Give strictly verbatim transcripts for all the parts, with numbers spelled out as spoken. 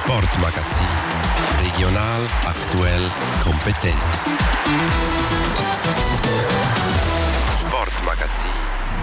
Sportmagazin. Regional, aktuell, kompetent. Sportmagazin.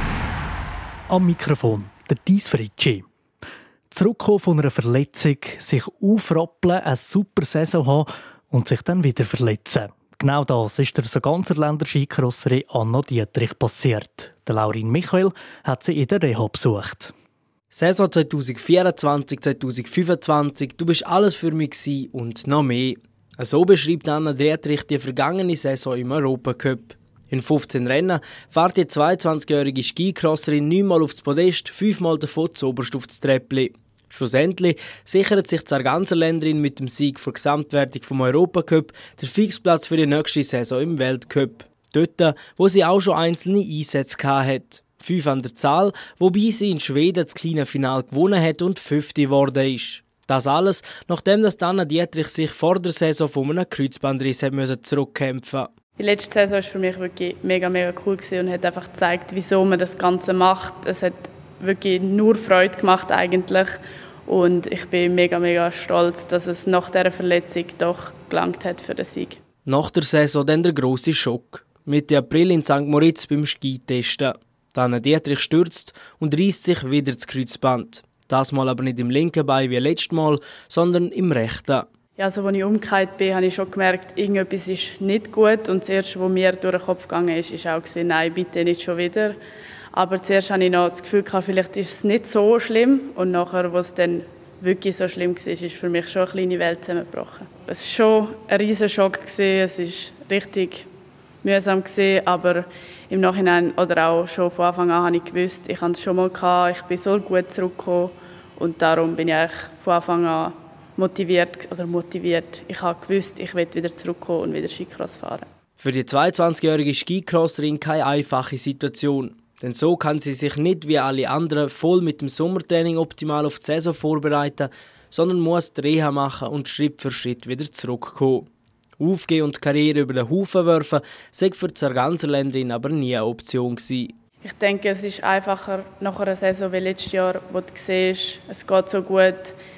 Am Mikrofon der Dies Fritschi. Zurückkommen von einer Verletzung, sich aufrappeln, eine super Saison haben und sich dann wieder verletzen. Genau das ist der so ganzer Länderskicrosserin Anna Dietrich passiert. Der Laurin Michael hat sie in der Reha besucht. Saison zwanzig vierundzwanzig zwanzig fünfundzwanzig, du bist alles für mich gewesen und noch mehr. So beschreibt Anna Dietrich die vergangene Saison im Europacup. In fünfzehn Rennen fährt die zweiundzwanzigjährige Skicrosserin neunmal aufs Podest, fünfmal davon zuoberst auf das Treppli. Schlussendlich sichert sich die Sarganserländerin mit dem Sieg vor Gesamtwertung vom Europacup den Fixplatz für die nächste Saison im Weltcup. Dort, wo sie auch schon einzelne Einsätze hatte. Fünf an der Zahl, wobei sie in Schweden das kleine Finale gewonnen hat und Fünfte geworden ist. Das alles, nachdem das Anna Dietrich sich vor der Saison von einem Kreuzbandriss zurückkämpfen musste. Die letzte Saison war für mich wirklich mega, mega cool und hat einfach gezeigt, wieso man das Ganze macht. Es hat wirklich nur Freude gemacht eigentlich. Und ich bin mega, mega stolz, dass es nach dieser Verletzung doch gelangt hat für den Sieg. Nach der Saison dann der grosse Schock. Mitte April in Sankt Moritz beim Skitesten. Anna Dietrich stürzt und reißt sich wieder das Kreuzband. Das Mal aber nicht im linken Bein wie letztes Mal, sondern im rechten. Ja, also als ich umgekehrt bin, habe ich schon gemerkt, irgendetwas ist nicht gut. Und das Erste, was mir durch den Kopf gegangen ist, ist auch, nein, bitte nicht schon wieder. Aber zuerst hatte ich noch das Gefühl, vielleicht ist es nicht so schlimm. Und nachher, als es dann wirklich so schlimm war, ist für mich schon eine kleine Welt zusammengebrochen. Es war schon ein riesen Schock, es war richtig mühsam, aber im Nachhinein oder auch schon von Anfang an habe ich gewusst, ich hatte es schon mal gehabt, ich bin so gut zurückgekommen und darum bin ich eigentlich von Anfang an motiviert oder motiviert. Ich habe gewusst, ich will wieder zurückkommen und wieder Skicross fahren. Für die zweiundzwanzigjährige Skicrosserin keine einfache Situation. Denn so kann sie sich nicht wie alle anderen voll mit dem Sommertraining optimal auf die Saison vorbereiten, sondern muss die Reha machen und Schritt für Schritt wieder zurückkommen. Aufgehen und die Karriere über den Haufen werfen, sei für die Sarganserländerin aber nie eine Option gewesen. Ich denke, es ist einfacher nach einer Saison wie letztes Jahr, wo du siehst, es geht so gut.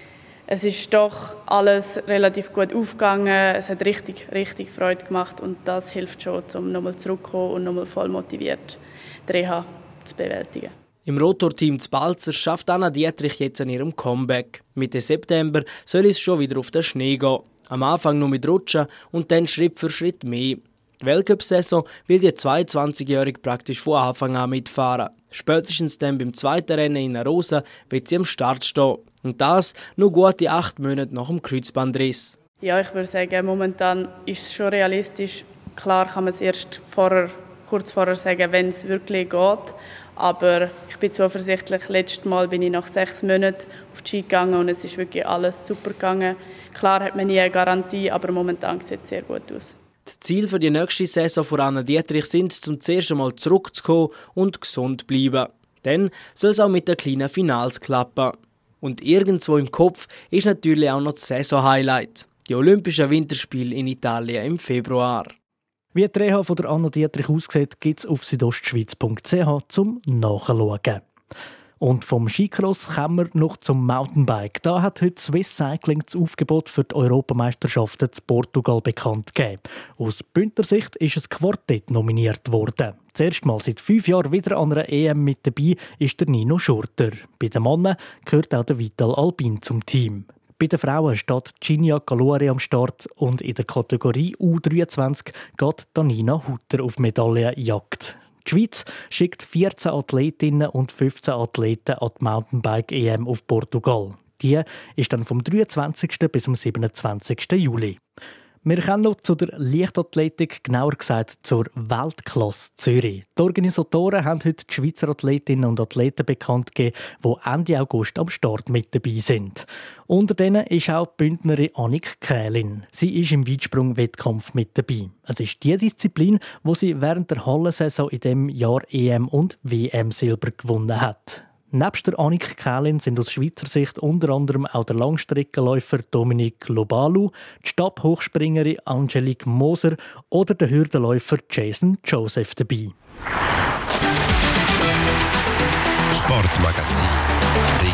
Es ist doch alles relativ gut aufgegangen. Es hat richtig, richtig Freude gemacht und das hilft schon, um nochmal zurückzukommen und nochmal voll motiviert die Reha zu bewältigen. Im Rotor-Team zu Balzer schafft Anna Dietrich jetzt an ihrem Comeback. Mitte September soll es schon wieder auf den Schnee gehen. Am Anfang nur mit Rutschen und dann Schritt für Schritt mehr. Die Weltcup-Saison will die zweiundzwanzigjährige praktisch von Anfang an mitfahren. Spätestens dann beim zweiten Rennen in Arosa wird sie am Start stehen. Und das nur gute acht Monate nach dem Kreuzbandriss. Ja, ich würde sagen, momentan ist es schon realistisch. Klar kann man es erst vorher, kurz vorher sagen, wenn es wirklich geht. Aber ich bin zuversichtlich. Letztes Mal bin ich nach sechs Monaten auf die Ski gegangen und es ist wirklich alles super gegangen. Klar hat man nie eine Garantie, aber momentan sieht es sehr gut aus. Das Ziel für die nächste Saison von Anna Dietrich sind, zum zuerst einmal zurückzukommen und gesund bleiben. Dann soll es auch mit den kleinen Finals klappen. Und irgendwo im Kopf ist natürlich auch noch das Saison-Highlight. Die Olympischen Winterspiele in Italien im Februar. Wie die Reha von der Anna Dietrich aussieht, gibt es auf südostschweiz punkt c h zum Nachschauen. Und vom Skicross kommen wir noch zum Mountainbike. Da hat heute Swiss Cycling das Aufgebot für die Europameisterschaften zu Portugal bekannt gegeben. Aus Bündner Sicht ist ein Quartett nominiert worden. Das erste Mal seit fünf Jahren wieder an einer E M mit dabei ist der Nino Schurter. Bei den Männern gehört auch der Vital Albin zum Team. Bei den Frauen steht Ginia Galuri am Start und in der Kategorie U dreiundzwanzig geht Danina Hutter auf Medaillenjagd. Die Schweiz schickt vierzehn Athletinnen und fünfzehn Athleten an die Mountainbike-E M auf Portugal. Die ist dann vom dreiundzwanzigsten bis zum siebenundzwanzigsten Juli. Wir kommen noch zu der Leichtathletik, genauer gesagt zur Weltklasse Zürich. Die Organisatoren haben heute die Schweizer Athletinnen und Athleten bekannt gegeben, die Ende August am Start mit dabei sind. Unter denen ist auch die Bündnerin Annik Kählin. Sie ist im Weitsprung-Wettkampf mit dabei. Es ist die Disziplin, wo sie während der Hallensaison in diesem Jahr E M und W M-Silber gewonnen hat. Nebst der Annik Kählin sind aus Schweizer Sicht unter anderem auch der Langstreckenläufer Dominik Lobalu, die Stabhochspringerin Angelique Moser oder der Hürdenläufer Jason Joseph dabei. Sportmagazin.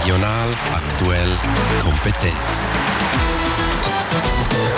Regional, aktuell, kompetent.